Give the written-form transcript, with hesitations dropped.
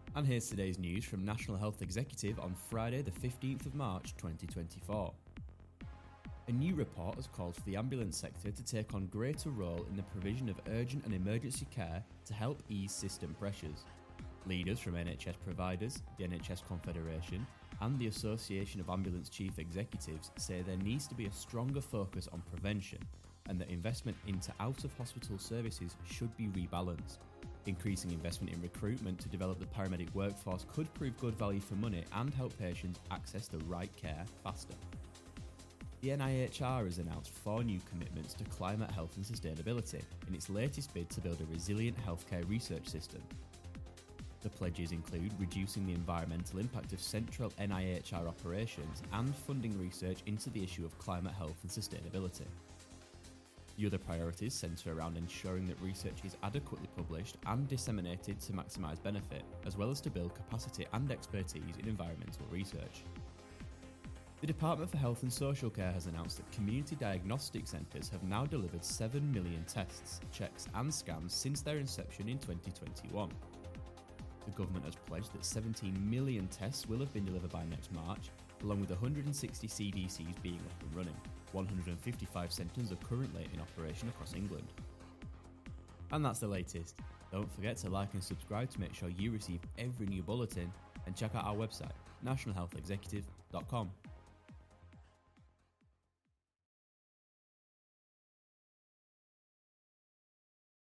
And here's today's news from National Health Executive on Friday the 15th of March 2024. A new report has called for the ambulance sector to take on greater role in the provision of urgent and emergency care to help ease system pressures. Leaders from NHS providers, the NHS Confederation and the Association of Ambulance Chief Executives say there needs to be a stronger focus on prevention and that investment into out-of-hospital services should be rebalanced. Increasing investment in recruitment to develop the paramedic workforce could prove good value for money and help patients access the right care faster. The NIHR has announced 4 new commitments to climate health and sustainability in its latest bid to build a resilient healthcare research system. The pledges include reducing the environmental impact of central NIHR operations and funding research into the issue of climate health and sustainability. The other priorities centre around ensuring that research is adequately published and disseminated to maximise benefit, as well as to build capacity and expertise in environmental research. The Department for Health and Social Care has announced that community diagnostic centres have now delivered 7 million tests, checks and scans since their inception in 2021. The government has pledged that 17 million tests will have been delivered by next March, along with 160 CDCs being up and running. 155 centres are currently in operation across England. And that's the latest. Don't forget to like and subscribe to make sure you receive every new bulletin, and check out our website, nationalhealthexecutive.com.